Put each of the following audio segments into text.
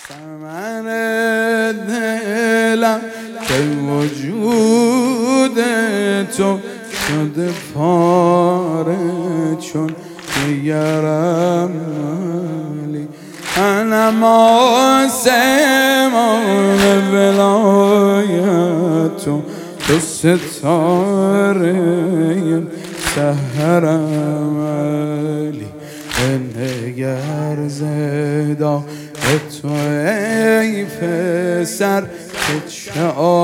ثمر دلم که وجود تو شده پاره چون دیگرم علی انم آسمان ولایت تو ستاره سحرم علی نگر زدا تو ای پسر که چه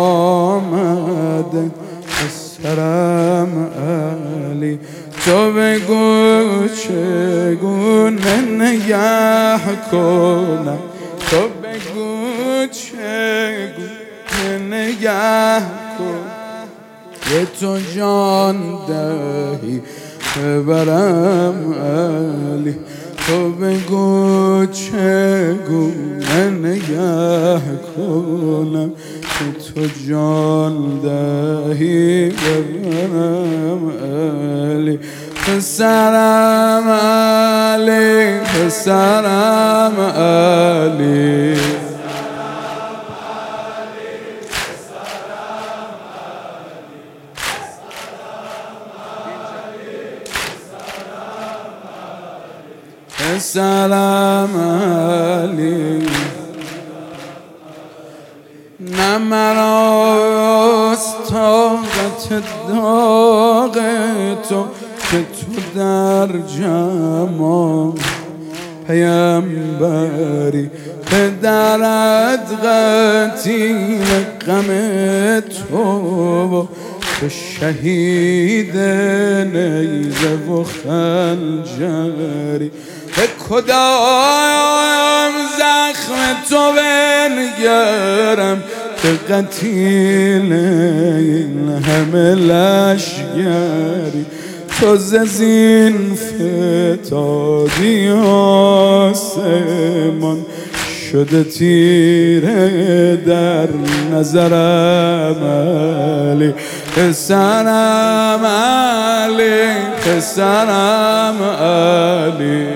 آمده سرم علی تو بگو چگونه نگه کنم تو بگو چگونه نگه کن که تو جان دهی ببرم علی تو بگو چگونه نگه کنم که تو جان دهی ببرم علی پسرم علی پسرم علی پسرم علی نه مراست طاقت داغ تو که تو در جمال پیمبری پدرت قتیل غم تو تو شهید نیزه و خنجری به کدام زخم تو بنگرم که قتیل این همه لشگری تو زین فتادی آسمان شده تیره در نظرم علی پسرم علی پسرم علی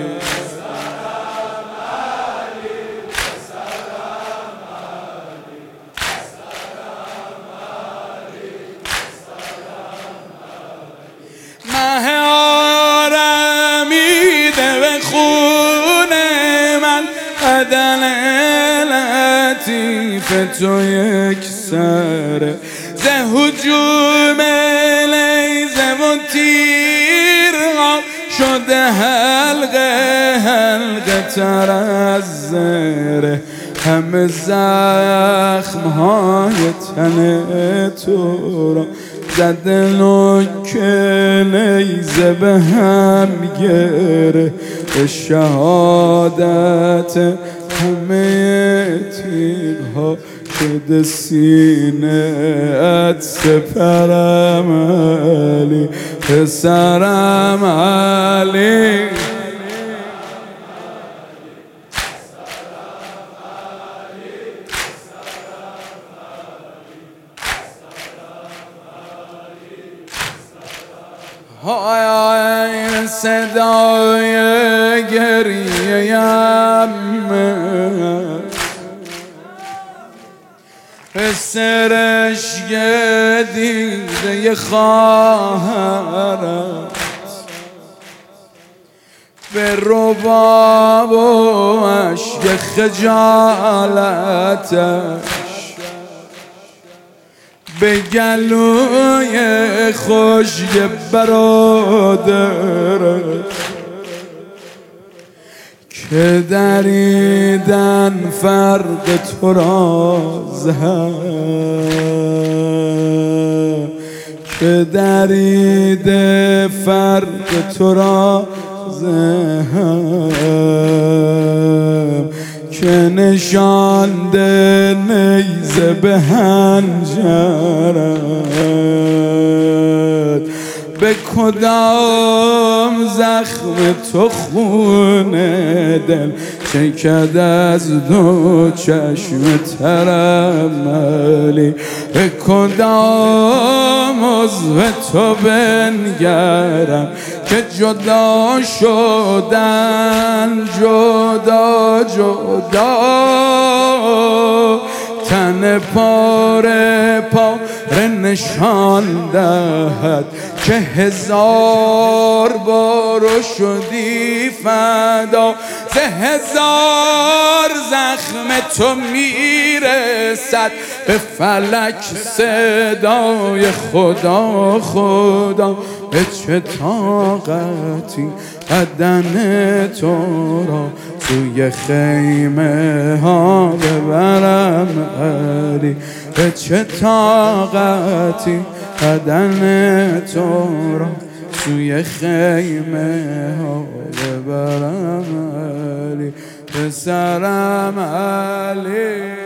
مه آرمیده به خون من بدن لطیف تو یک سره ز هجوم لیزه و تیرها شده حلقه حلقه تر از زره همه زخمهای تن تو را زده نوک نیزه به هم گره به شهادت همه تیرها شده سینه ات سپرم علی پسرم علی های صدای گریه‌ام پسرش دیده خواهرت به رباب و عشق خجالتش به گلوی خشک برادرت که دریدن فرق تو را زهم که دریده فرق تو را زهم که نشانده نیزه به هنجرت به کدام زخم تو خون دل چکد از دو چشم ترم علی به کدام عضو تو بنگرم که جدا شدن جدا جدا تن پاره پاره نشان دهد که 1000 بار شدی فدا. ز 1000 زخم تو میرسد به فلک صدای خدا خدا. به چه طاقتی بدن تو را توی خیمه ها ببرم علی. به چه طاقتی بدن تو را توی خیمه ها ببرم علی. پسرم علی.